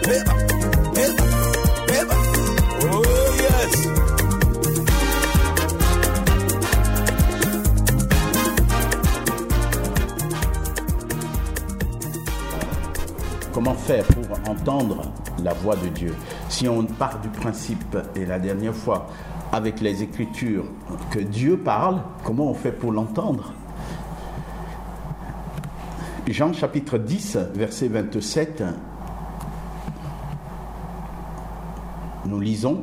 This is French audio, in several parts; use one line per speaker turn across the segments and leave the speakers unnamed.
Oh yes.
Comment faire pour entendre la voix de Dieu? Si on part du principe, et la dernière fois, avec les Écritures, que Dieu parle, comment on fait pour l'entendre? Jean chapitre 10, verset 27, nous lisons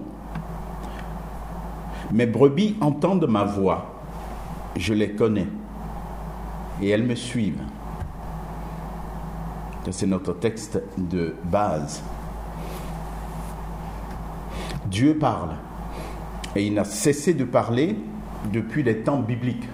« Mes brebis entendent ma voix, je les connais, et elles me suivent. » C'est notre texte de base. Dieu parle, et il n'a cessé de parler depuis les temps bibliques.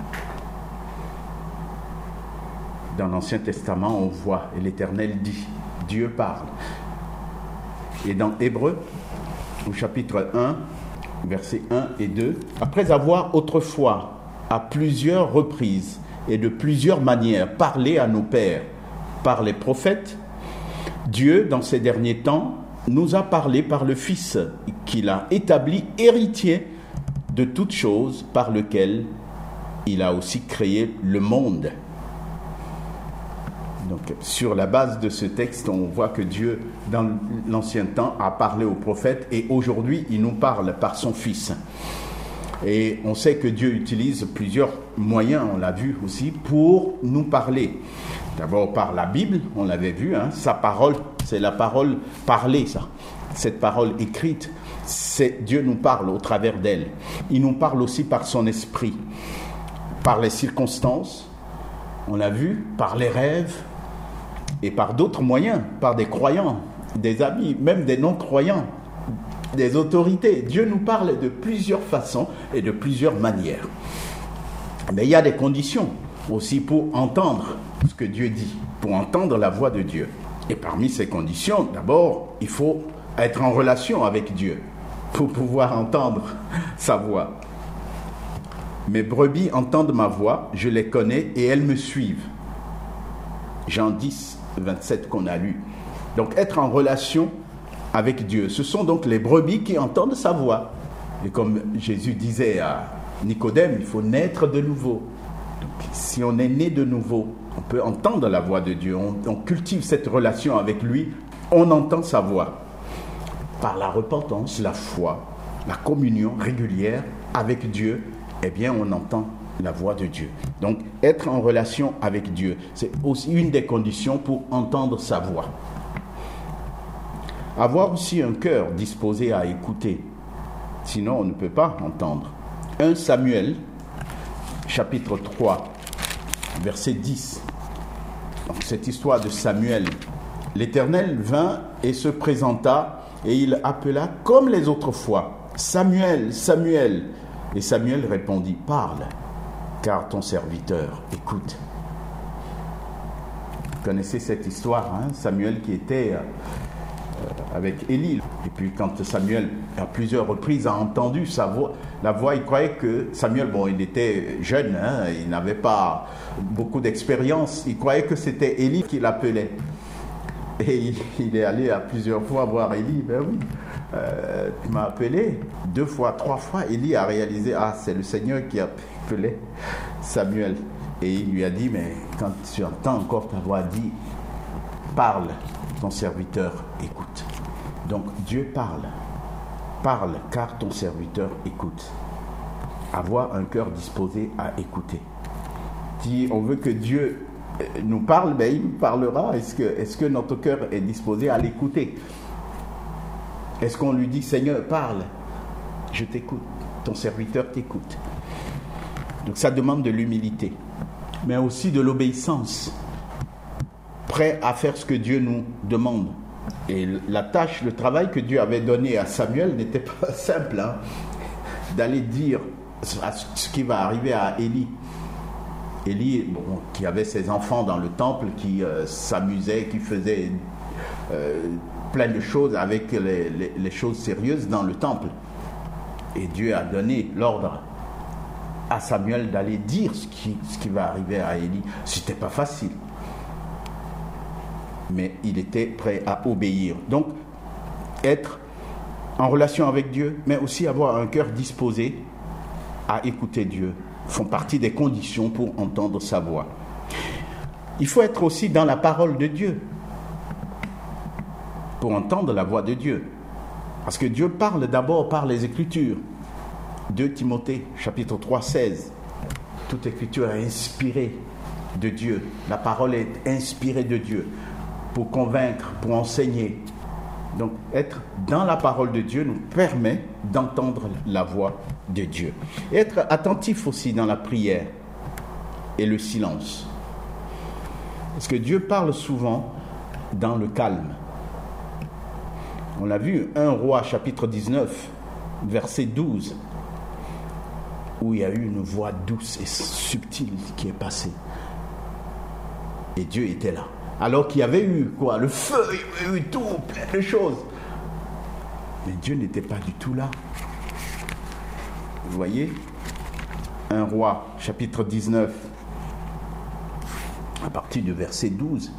Dans l'Ancien Testament, on voit, et l'Éternel dit, Dieu parle. Et dans Hébreux, au chapitre 1, versets 1 et 2, après avoir autrefois, à plusieurs reprises et de plusieurs manières, parlé à nos pères par les prophètes, Dieu, dans ces derniers temps, nous a parlé par le Fils qu'il a établi héritier de toutes choses, par lequel il a aussi créé le monde. Donc, sur la base de ce texte, on voit que Dieu, dans l'ancien temps, a parlé aux prophètes et aujourd'hui, il nous parle par son Fils. Et on sait que Dieu utilise plusieurs moyens, on l'a vu aussi, pour nous parler. D'abord par la Bible, on l'avait vu, sa parole, c'est la parole parlée, ça. Cette parole écrite, Dieu nous parle au travers d'elle. Il nous parle aussi par son esprit, par les circonstances, on l'a vu, par les rêves, et par d'autres moyens, par des croyants, des amis, même des non-croyants, des autorités. Dieu nous parle de plusieurs façons et de plusieurs manières. Mais il y a des conditions aussi pour entendre ce que Dieu dit, pour entendre la voix de Dieu. Et parmi ces conditions, d'abord, il faut être en relation avec Dieu pour pouvoir entendre sa voix. Mes brebis entendent ma voix, je les connais et elles me suivent. Jean 10, 27 qu'on a lu. Donc être en relation avec Dieu, ce sont donc les brebis qui entendent sa voix. Et comme Jésus disait à Nicodème, il faut naître de nouveau. Donc, si on est né de nouveau, on peut entendre la voix de Dieu, on cultive cette relation avec lui, on entend sa voix. Par la repentance, la foi, la communion régulière avec Dieu, eh bien on entend la voix de Dieu. Donc, être en relation avec Dieu, c'est aussi une des conditions pour entendre sa voix. Avoir aussi un cœur disposé à écouter, sinon on ne peut pas entendre. 1 Samuel, chapitre 3, verset 10. Donc, cette histoire de Samuel, l'Éternel vint et se présenta, et il appela comme les autres fois, Samuel, Samuel. Et Samuel répondit, parle, car ton serviteur écoute. Vous connaissez cette histoire, Samuel qui était avec Élie. Et puis quand Samuel, à plusieurs reprises, a entendu sa voix, la voix, il croyait que Samuel, il était jeune, il n'avait pas beaucoup d'expérience, il croyait que c'était Élie qui l'appelait. Et il est allé à plusieurs fois voir Élie, ben oui, tu m'as appelé 2 fois, 3 fois. Élie a réalisé, c'est le Seigneur qui a appelé Samuel. Et il lui a dit, mais quand tu entends encore ta voix, dis, parle, ton serviteur écoute. Donc Dieu parle, car ton serviteur écoute. Avoir un cœur disposé à écouter. Si on veut que Dieu nous parle, il nous parlera. Est-ce que notre cœur est disposé à l'écouter? Est-ce qu'on lui dit, Seigneur, parle, je t'écoute, ton serviteur t'écoute. Donc ça demande de l'humilité, mais aussi de l'obéissance, prêt à faire ce que Dieu nous demande. Et la tâche, le travail que Dieu avait donné à Samuel n'était pas simple, d'aller dire ce qui va arriver à Élie. Élie, qui avait ses enfants dans le temple, qui s'amusait, qui faisait plein de choses avec les choses sérieuses dans le temple. Et Dieu a donné l'ordre à Samuel d'aller dire ce qui va arriver à Élie. C'était pas facile. mais il était prêt à obéir. Donc, être en relation avec Dieu, mais aussi avoir un cœur disposé à écouter Dieu, font partie des conditions pour entendre sa voix. Il faut être aussi dans la parole de Dieu pour entendre la voix de Dieu. Parce que Dieu parle d'abord par les Écritures. 2 Timothée, chapitre 3, 16. Toute Écriture est inspirée de Dieu. La parole est inspirée de Dieu pour convaincre, pour enseigner. Donc, être dans la parole de Dieu nous permet d'entendre la voix de Dieu. Et être attentif aussi dans la prière et le silence. Parce que Dieu parle souvent dans le calme. On l'a vu, 1 Roi, chapitre 19, verset 12, où il y a eu une voix douce et subtile qui est passée. Et Dieu était là. Alors qu'il y avait eu quoi? Le feu, il y avait eu tout, plein de choses. Mais Dieu n'était pas du tout là. Vous voyez? 1 Roi, chapitre 19, à partir du verset 12.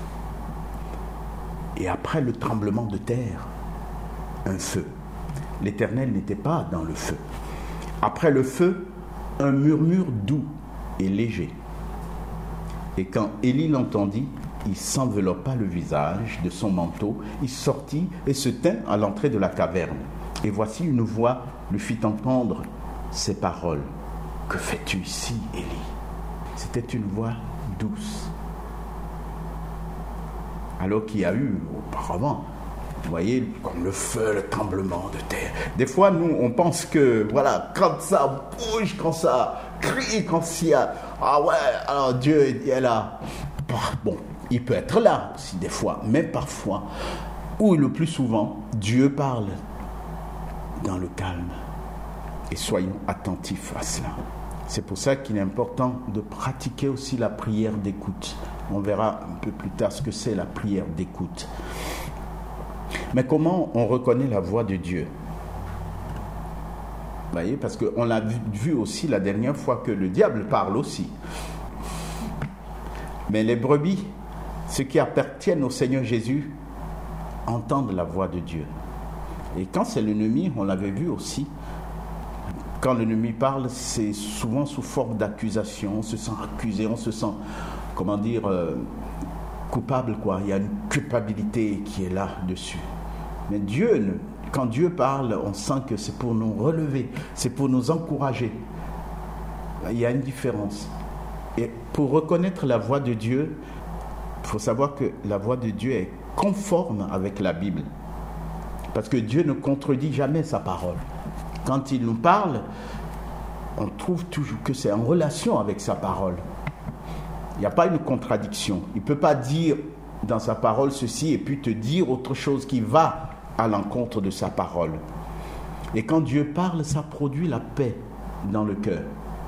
Et après le tremblement de terre, un feu. L'Éternel n'était pas dans le feu. Après le feu, un murmure doux et léger. Et quand Élie l'entendit, il s'enveloppa le visage de son manteau, il sortit et se tint à l'entrée de la caverne. Et voici une voix lui fit entendre ces paroles. « Que fais-tu ici, Élie ?» C'était une voix douce. Alors qu'il y a eu auparavant, vous voyez, comme le feu, le tremblement de terre. Des fois, nous, on pense que, voilà, quand ça bouge, quand ça crie, quand il y a... Ah ouais, alors Dieu est là. Bon, il peut être là aussi des fois, mais parfois, ou le plus souvent, Dieu parle dans le calme. Et soyons attentifs à cela. C'est pour ça qu'il est important de pratiquer aussi la prière d'écoute. On verra un peu plus tard ce que c'est la prière d'écoute. Mais comment on reconnaît la voix de Dieu? Vous voyez, parce qu'on l'a vu aussi la dernière fois que le diable parle aussi. Mais les brebis, ceux qui appartiennent au Seigneur Jésus, entendent la voix de Dieu. Et quand c'est l'ennemi, on l'avait vu aussi, quand l'ennemi parle, c'est souvent sous forme d'accusation. On se sent accusé, on se sent, coupable, quoi. Il y a une culpabilité qui est là-dessus. Mais Dieu, quand Dieu parle, on sent que c'est pour nous relever, c'est pour nous encourager. Il y a une différence. Et pour reconnaître la voix de Dieu, il faut savoir que la voix de Dieu est conforme avec la Bible. Parce que Dieu ne contredit jamais sa parole. Quand il nous parle, on trouve toujours que c'est en relation avec sa parole. Il n'y a pas une contradiction. Il ne peut pas dire dans sa parole ceci et puis te dire autre chose qui va à l'encontre de sa parole. Et quand Dieu parle, ça produit la paix dans le cœur.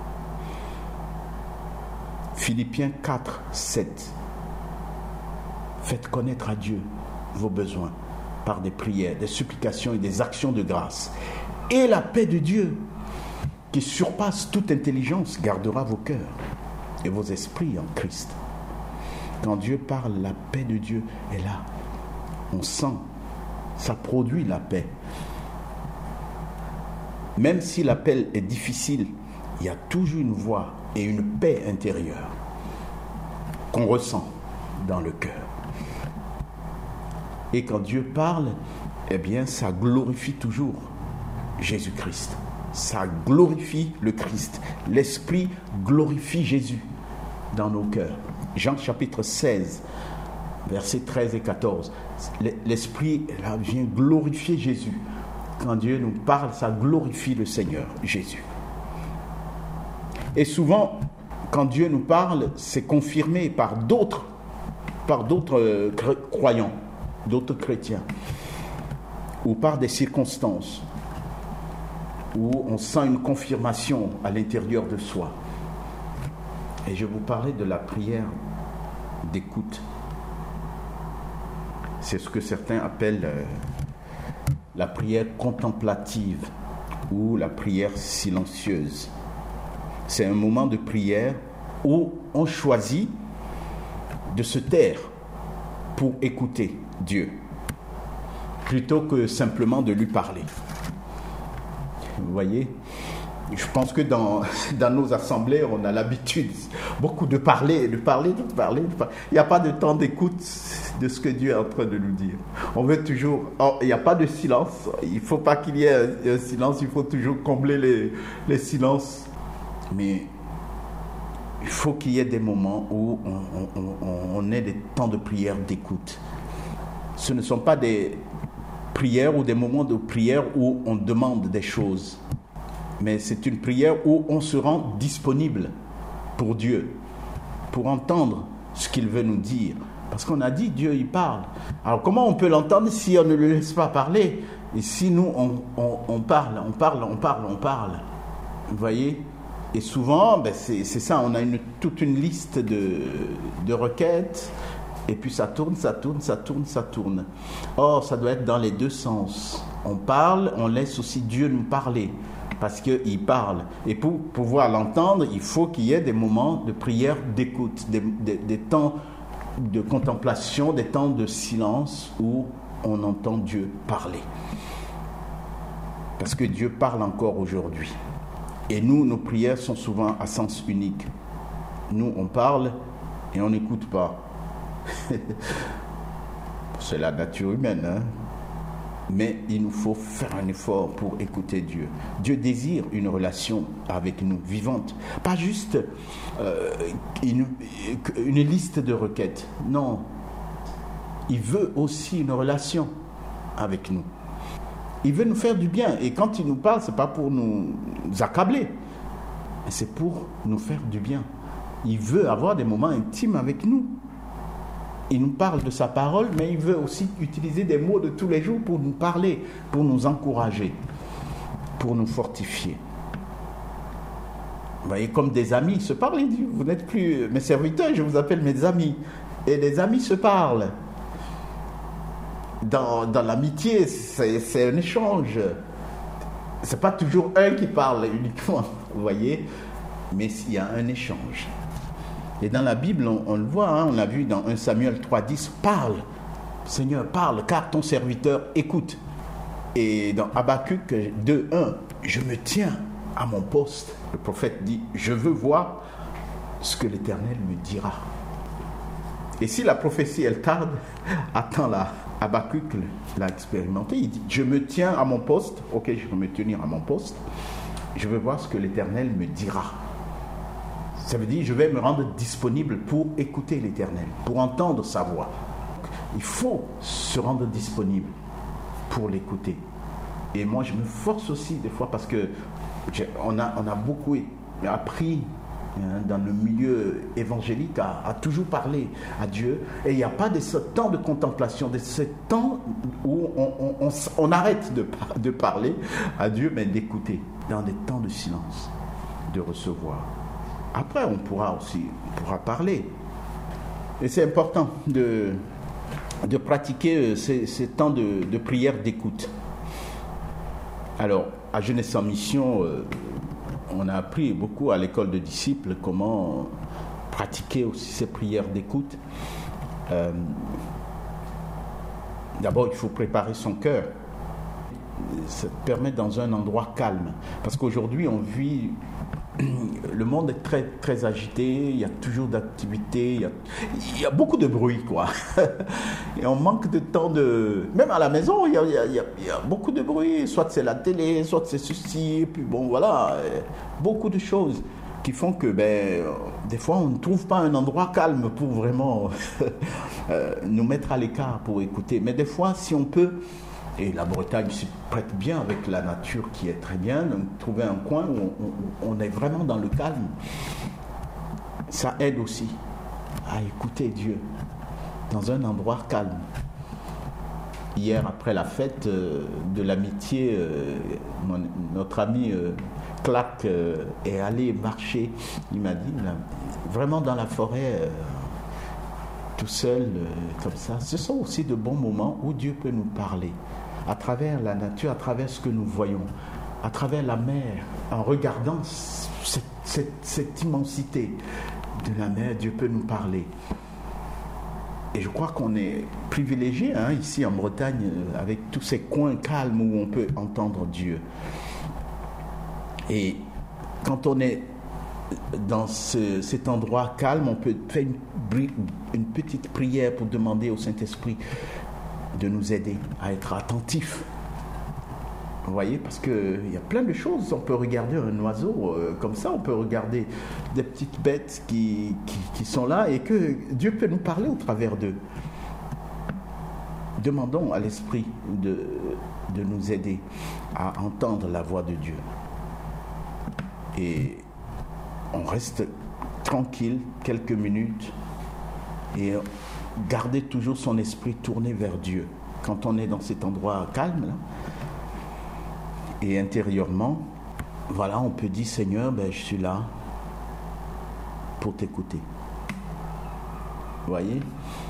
Philippiens 4, 7. Faites connaître à Dieu vos besoins par des prières, des supplications et des actions de grâce. Et la paix de Dieu, qui surpasse toute intelligence, gardera vos cœurs et vos esprits en Christ. Quand Dieu parle, la paix de Dieu est là. On sent, ça produit la paix. Même si l'appel est difficile, il y a toujours une voix et une paix intérieure qu'on ressent dans le cœur. Et quand Dieu parle, eh bien, ça glorifie toujours Jésus-Christ. Ça glorifie le Christ. L'Esprit glorifie Jésus dans nos cœurs. Jean chapitre 16, versets 13 et 14. L'Esprit là, vient glorifier Jésus. Quand Dieu nous parle, ça glorifie le Seigneur Jésus. Et souvent, quand Dieu nous parle, c'est confirmé par d'autres croyants, d'autres chrétiens, ou par des circonstances où on sent une confirmation à l'intérieur de soi. Et je vous parlais de la prière d'écoute. C'est ce que certains appellent la prière contemplative ou la prière silencieuse. C'est un moment de prière où on choisit de se taire pour écouter Dieu, plutôt que simplement de lui parler. Vous voyez ? Je pense que dans nos assemblées, on a l'habitude beaucoup de parler. Il n'y a pas de temps d'écoute de ce que Dieu est en train de nous dire. On veut toujours... il n'y a pas de silence. Il ne faut pas qu'il y ait un silence. Il faut toujours combler les silences. Mais il faut qu'il y ait des moments où on ait des temps de prière, d'écoute. Ce ne sont pas des prières ou des moments de prière où on demande des choses. Mais c'est une prière où on se rend disponible pour Dieu, pour entendre ce qu'il veut nous dire. Parce qu'on a dit, Dieu, il parle. Alors comment on peut l'entendre si on ne le laisse pas parler? Et si nous, on parle. Vous voyez? Et souvent, c'est ça, on a toute une liste de requêtes, et puis ça tourne. Or, ça doit être dans les deux sens. On parle, on laisse aussi Dieu nous parler. Parce qu'il parle. Et pour pouvoir l'entendre, il faut qu'il y ait des moments de prière, d'écoute, des temps de contemplation, des temps de silence où on entend Dieu parler. Parce que Dieu parle encore aujourd'hui. Et nous, nos prières sont souvent à sens unique. Nous, on parle et on n'écoute pas. C'est la nature humaine, hein? Mais il nous faut faire un effort pour écouter Dieu. Dieu désire une relation avec nous, vivante. Pas juste une liste de requêtes. Non. Il veut aussi une relation avec nous. Il veut nous faire du bien. Et quand il nous parle, ce n'est pas pour nous accabler. Mais c'est pour nous faire du bien. Il veut avoir des moments intimes avec nous. Il nous parle de sa parole, mais il veut aussi utiliser des mots de tous les jours pour nous parler, pour nous encourager, pour nous fortifier. Vous voyez, comme des amis se parlent, il dit, vous n'êtes plus mes serviteurs, je vous appelle mes amis. Et les amis se parlent. Dans l'amitié, c'est un échange. Ce n'est pas toujours un qui parle uniquement, vous voyez, mais il y a un échange. Et dans la Bible, on le voit, hein, on a vu dans 1 Samuel 3,10, parle, Seigneur, parle, car ton serviteur écoute. Et dans Habakkuk 2,1, je me tiens à mon poste. Le prophète dit, je veux voir ce que l'Éternel me dira. Et si la prophétie, elle tarde, attends-la. Habakkuk l'a expérimenté, il dit, je me tiens à mon poste, ok, je vais me tenir à mon poste, je veux voir ce que l'Éternel me dira. Ça veut dire, je vais me rendre disponible pour écouter l'Éternel, pour entendre sa voix. Il faut se rendre disponible pour l'écouter. Et moi, je me force aussi des fois parce que on a beaucoup appris dans le milieu évangélique à toujours parler à Dieu. Et il n'y a pas de ce temps de contemplation, de ce temps où on arrête de parler à Dieu, mais d'écouter dans des temps de silence, de recevoir. Après, on pourra parler. Et c'est important de pratiquer ces temps de prière d'écoute. Alors, à Jeunesse en Mission, on a appris beaucoup à l'école de disciples comment pratiquer aussi ces prières d'écoute. D'abord, il faut préparer son cœur. Ça permet dans un endroit calme. Parce qu'aujourd'hui, on vit... Le monde est très, très agité, il y a toujours d'activités, il y a beaucoup de bruit, quoi. Et on manque de temps de... Même à la maison, il y a beaucoup de bruit. Soit c'est la télé, soit c'est ceci, et puis bon, voilà. Beaucoup de choses qui font que, des fois, on ne trouve pas un endroit calme pour vraiment nous mettre à l'écart pour écouter. Mais des fois, si on peut... Et la Bretagne s'y prête bien avec la nature qui est très bien. Donc, trouver un coin où on est vraiment dans le calme, ça aide aussi à écouter Dieu dans un endroit calme. Hier, après la fête de l'amitié, notre ami Clark est allé marcher, il m'a dit, là, vraiment dans la forêt, tout seul, comme ça. Ce sont aussi de bons moments où Dieu peut nous parler. À travers la nature, à travers ce que nous voyons, à travers la mer, en regardant cette immensité de la mer, Dieu peut nous parler. Et je crois qu'on est privilégié ici en Bretagne, avec tous ces coins calmes où on peut entendre Dieu. Et quand on est dans cet endroit calme, on peut faire une petite prière pour demander au Saint-Esprit de nous aider à être attentifs. Vous voyez, parce qu'il y a plein de choses. On peut regarder un oiseau comme ça, on peut regarder des petites bêtes qui sont là et que Dieu peut nous parler au travers d'eux. Demandons à l'Esprit de nous aider à entendre la voix de Dieu. Et on reste tranquille quelques minutes et garder toujours son esprit tourné vers Dieu. Quand on est dans cet endroit calme, là, et intérieurement, voilà, on peut dire, Seigneur, je suis là pour t'écouter. Vous voyez?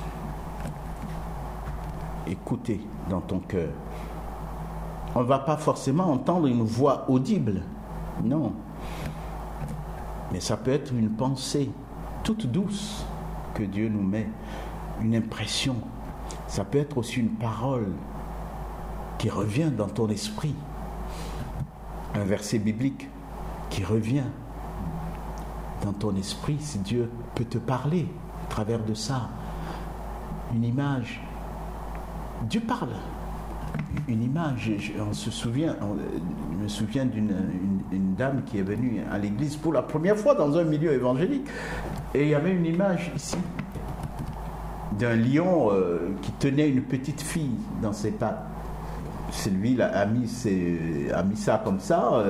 Écoutez dans ton cœur. On ne va pas forcément entendre une voix audible, non. Mais ça peut être une pensée toute douce que Dieu nous met, une impression. Ça peut être aussi une parole qui revient dans ton esprit. Un verset biblique qui revient dans ton esprit, si Dieu peut te parler à travers de ça. Une image. Dieu parle. Une image. Je me souviens d'une dame qui est venue à l'église pour la première fois dans un milieu évangélique. Et il y avait une image ici d'un lion qui tenait une petite fille dans ses pattes. Sylvie a mis ça comme ça,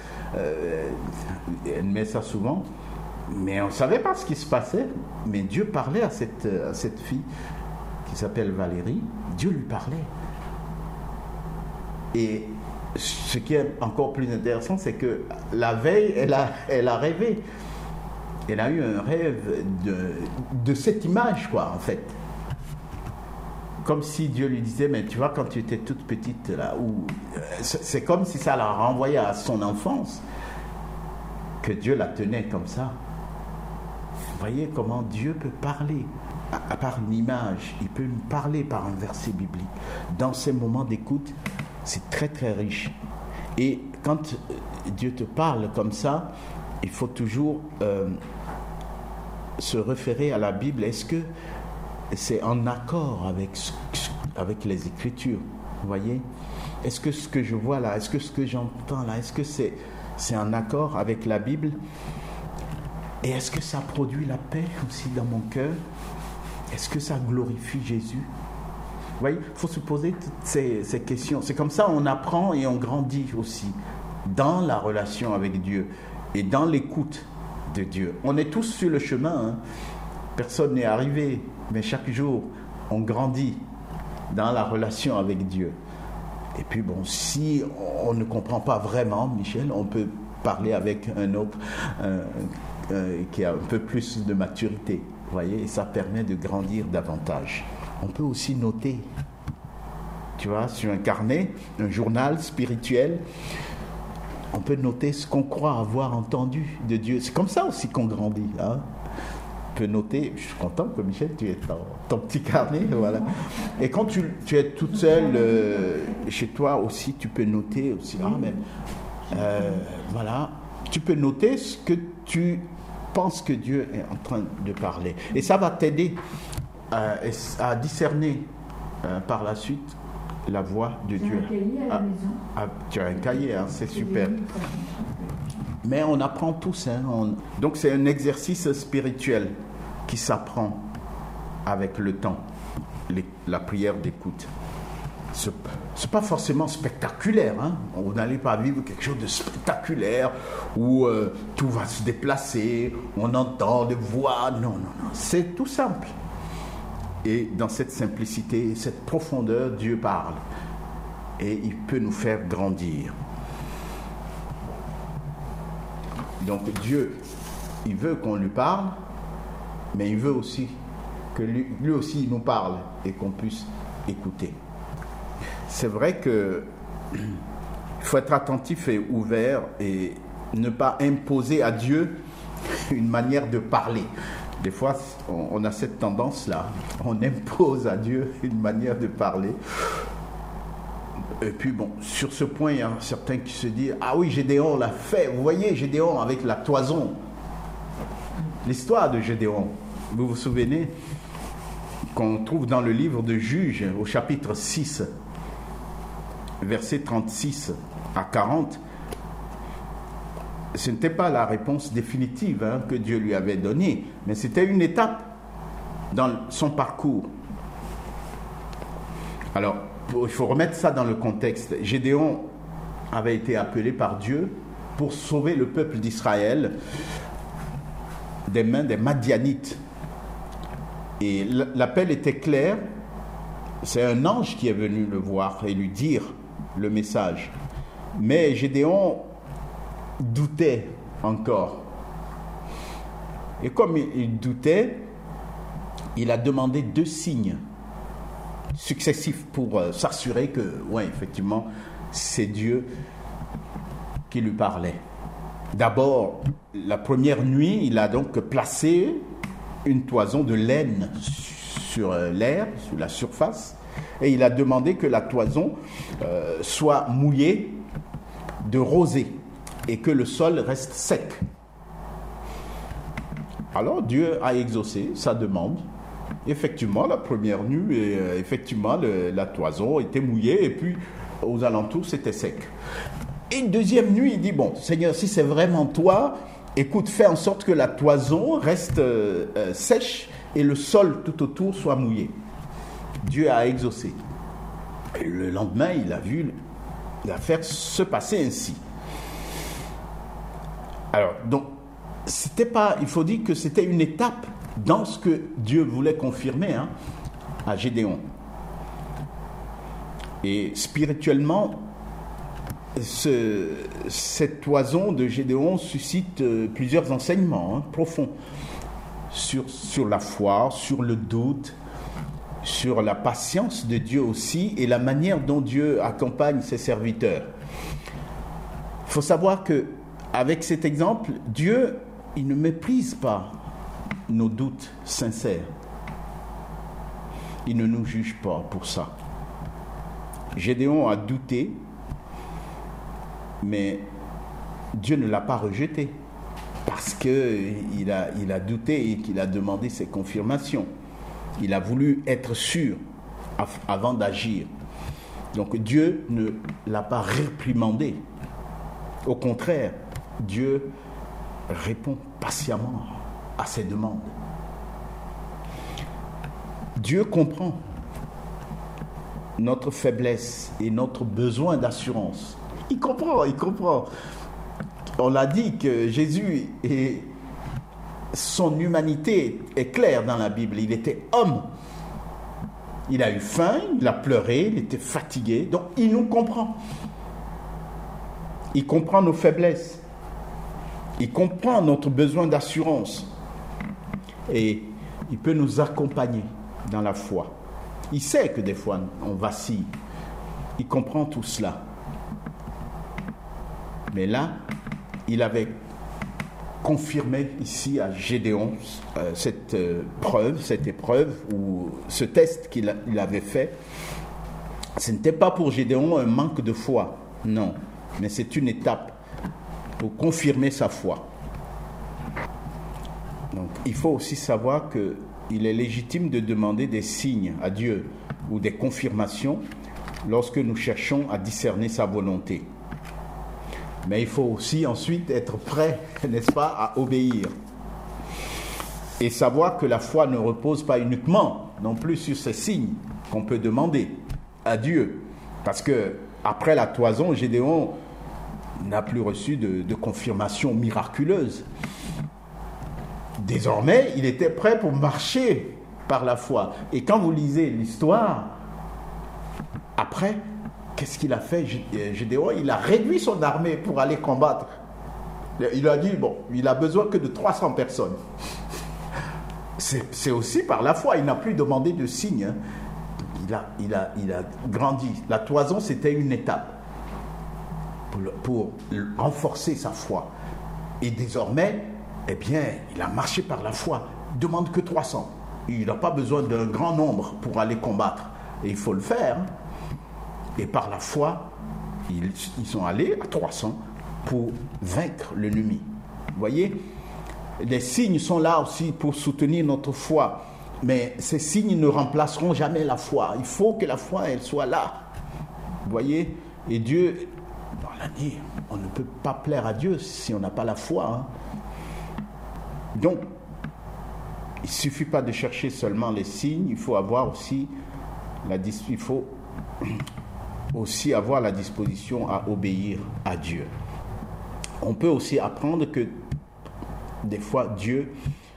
elle met ça souvent, mais on ne savait pas ce qui se passait. Mais Dieu parlait à cette fille qui s'appelle Valérie. Dieu lui parlait. Et ce qui est encore plus intéressant, c'est que la veille, elle a rêvé. Elle a eu un rêve de cette image, quoi, en fait. Comme si Dieu lui disait, mais tu vois, quand tu étais toute petite, là, c'est comme si ça la renvoyait à son enfance, que Dieu la tenait comme ça. Vous voyez comment Dieu peut parler par une image, il peut nous parler par un verset biblique. Dans ces moments d'écoute, c'est très très riche. Et quand Dieu te parle comme ça, il faut toujours se référer à la Bible. Est-ce que c'est en accord avec les Écritures? Vous voyez? Est-ce que ce que je vois là, est-ce que ce que j'entends là, est-ce que c'est en accord avec la Bible? Et est-ce que ça produit la paix aussi dans mon cœur? Est-ce que ça glorifie Jésus? Vous voyez, il faut se poser toutes ces questions. C'est comme ça on apprend et on grandit aussi dans la relation avec Dieu et dans l'écoute de Dieu. On est tous sur le chemin, Personne n'est arrivé, mais chaque jour, on grandit dans la relation avec Dieu. Et puis bon, si on ne comprend pas vraiment, Michel, on peut parler avec un autre qui a un peu plus de maturité. Vous voyez, et ça permet de grandir davantage. On peut aussi noter, tu vois, sur un carnet, un journal spirituel, on peut noter ce qu'on croit avoir entendu de Dieu. C'est comme ça aussi qu'on grandit. On peut noter, je suis content que Michel, tu aies ton petit carnet, voilà. Et quand tu es toute seule chez toi aussi, tu peux noter aussi. Voilà, tu peux noter ce que tu penses que Dieu est en train de parler. Et ça va t'aider à discerner par la suite la voix de Dieu.
Tu as un cahier à la maison?
Tu as un cahier, c'est super. Mais on apprend tous. Donc c'est un exercice spirituel qui s'apprend avec le temps, la prière d'écoute. C'est pas forcément spectaculaire. On n'allait pas vivre quelque chose de spectaculaire où tout va se déplacer, on entend des voix. Non. C'est tout simple. Et dans cette simplicité, cette profondeur, Dieu parle. Et il peut nous faire grandir. Donc Dieu, il veut qu'on lui parle, mais il veut aussi que lui aussi il nous parle et qu'on puisse écouter. C'est vrai que il faut être attentif et ouvert et ne pas imposer à Dieu une manière de parler. Des fois, on a cette tendance-là. On impose à Dieu une manière de parler. Et puis bon, sur ce point, il y a certains qui se disent « Ah oui, Gédéon l'a fait. Vous voyez, Gédéon avec la toison. » L'histoire de Gédéon, vous vous souvenez, qu'on trouve dans le livre de Juges, au chapitre 6, versets 36 à 40, ce n'était pas la réponse définitive que Dieu lui avait donnée, mais c'était une étape dans son parcours. Alors, il faut remettre ça dans le contexte. Gédéon avait été appelé par Dieu pour sauver le peuple d'Israël des mains des Madianites. Et l'appel était clair. C'est un ange qui est venu le voir et lui dire le message. Mais Gédéon doutait encore. Et comme il doutait, il a demandé 2 signes successifs pour s'assurer que, oui, effectivement, c'est Dieu qui lui parlait. D'abord, la première nuit, il a donc placé une toison de laine sur l'air, sur la surface, et il a demandé que la toison soit mouillée de rosée et que le sol reste sec. Alors Dieu a exaucé sa demande. Effectivement, la première nuit, effectivement, la toison était mouillée et puis aux alentours, c'était sec. Et une deuxième nuit, il dit, bon, Seigneur, si c'est vraiment toi, écoute, fais en sorte que la toison reste sèche et le sol tout autour soit mouillé. Dieu a exaucé. Et le lendemain, il a vu l'affaire se passer ainsi. Alors, donc, c'était pas, il faut dire que c'était une étape dans ce que Dieu voulait confirmer à Gédéon. Et spirituellement, cette toison de Gédéon suscite plusieurs enseignements profonds sur la foi, sur le doute, sur la patience de Dieu aussi et la manière dont Dieu accompagne ses serviteurs. Il faut savoir que avec cet exemple, Dieu, il ne méprise pas nos doutes sincères. Il ne nous juge pas pour ça. Gédéon a douté, mais Dieu ne l'a pas rejeté parce qu'il a douté et qu'il a demandé ses confirmations. Il a voulu être sûr avant d'agir. Donc Dieu ne l'a pas réprimandé. Au contraire, Dieu répond patiemment à ses demandes. Dieu comprend notre faiblesse et notre besoin d'assurance. Il comprend. On l'a dit que Jésus et son humanité est claire dans la Bible. Il était homme. Il a eu faim, il a pleuré, il était fatigué. Donc il nous comprend. Il comprend nos faiblesses. Il comprend notre besoin d'assurance. Et il peut nous accompagner dans la foi. Il sait que des fois on vacille. Il comprend tout cela. Mais là, il avait confirmé ici à Gédéon cette épreuve ou ce test qu'il avait fait. Ce n'était pas pour Gédéon un manque de foi, non, mais c'est une étape pour confirmer sa foi. Donc, il faut aussi savoir qu'il est légitime de demander des signes à Dieu ou des confirmations lorsque nous cherchons à discerner sa volonté. Mais il faut aussi ensuite être prêt, n'est-ce pas, à obéir. Et savoir que la foi ne repose pas uniquement non plus sur ces signes qu'on peut demander à Dieu. Parce que après la toison, Gédéon n'a plus reçu de confirmation miraculeuse. Désormais, il était prêt pour marcher par la foi. Et quand vous lisez l'histoire, après, qu'est-ce qu'il a fait, Gédéon? Il a réduit son armée pour aller combattre. Il a dit, bon, il a besoin que de 300 personnes. C'est aussi par la foi. Il n'a plus demandé de signes. Il a grandi. La toison, c'était une étape pour renforcer sa foi. Et désormais, eh bien, il a marché par la foi. il demande que 300. Il n'a pas besoin d'un grand nombre pour aller combattre. Et il faut le faire. Et par la foi, ils sont allés à 300 pour vaincre l'ennemi. Vous voyez, les signes sont là aussi pour soutenir notre foi. Mais ces signes ne remplaceront jamais la foi. Il faut que la foi, elle soit là. Vous voyez, et Dieu, dans l'année, on ne peut pas plaire à Dieu si on n'a pas la foi. Donc, il ne suffit pas de chercher seulement les signes, il faut avoir aussi avoir la disposition à obéir à Dieu. On peut aussi apprendre que des fois Dieu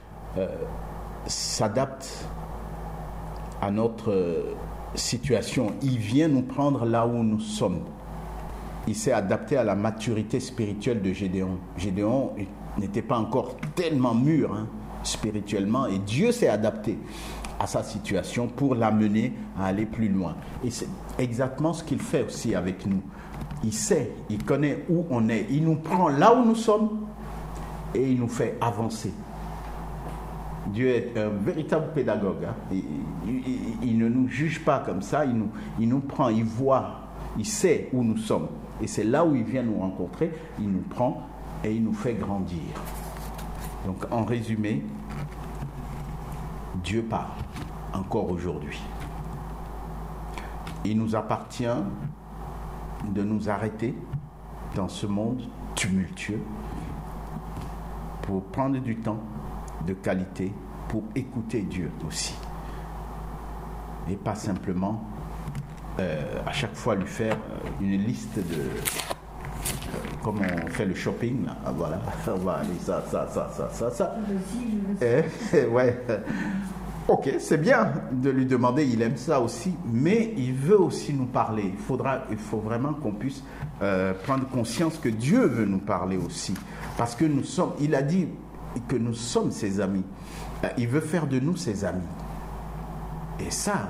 s'adapte à notre situation. Il vient nous prendre là où nous sommes. Il s'est adapté à la maturité spirituelle de Gédéon. Gédéon n'était pas encore tellement mûr spirituellement, et Dieu s'est adapté à sa situation pour l'amener à aller plus loin. Et c'est exactement ce qu'il fait aussi avec nous. Il sait, il connaît où on est, il nous prend là où nous sommes et il nous fait avancer. Dieu est un véritable pédagogue. Il ne nous juge pas comme ça, il nous prend, il voit, il sait où nous sommes. Et c'est là où il vient nous rencontrer, il nous prend et il nous fait grandir. Donc en résumé, Dieu parle encore aujourd'hui. Il nous appartient de nous arrêter dans ce monde tumultueux pour prendre du temps de qualité pour écouter Dieu aussi. Et pas simplement à chaque fois lui faire une liste de... comme on fait le shopping, là. Ah, voilà, on va aller ça. Ouais. Ok, c'est bien de lui demander, il aime ça aussi, mais il veut aussi nous parler. Il faut vraiment qu'on puisse prendre conscience que Dieu veut nous parler aussi. Parce que il a dit que nous sommes ses amis. Il veut faire de nous ses amis. Et ça,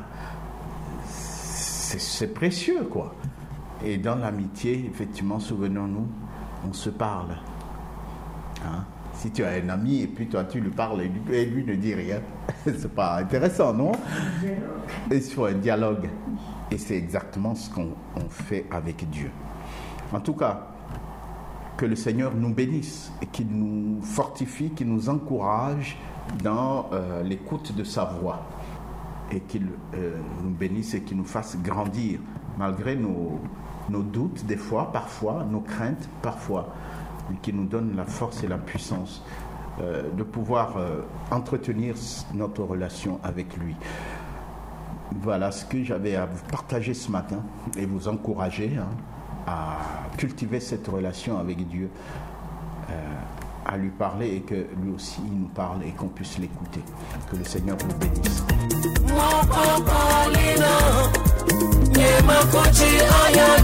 c'est précieux, quoi. Et dans l'amitié, effectivement, souvenons-nous, on se parle. Si tu as un ami et puis toi tu lui parles et lui ne dit rien, c'est pas intéressant, non? Il faut un dialogue. Et c'est exactement ce qu'on fait avec Dieu. En tout cas, que le Seigneur nous bénisse et qu'il nous fortifie, qu'il nous encourage dans l'écoute de sa voix. Et qu'il nous bénisse et qu'il nous fasse grandir malgré nos doutes des fois, parfois, nos craintes parfois, et qui nous donne la force et la puissance de pouvoir entretenir notre relation avec lui. Voilà ce que j'avais à vous partager ce matin et vous encourager à cultiver cette relation avec Dieu, à lui parler et que lui aussi il nous parle et qu'on puisse l'écouter. Que le Seigneur vous bénisse. Mon papa, Lina,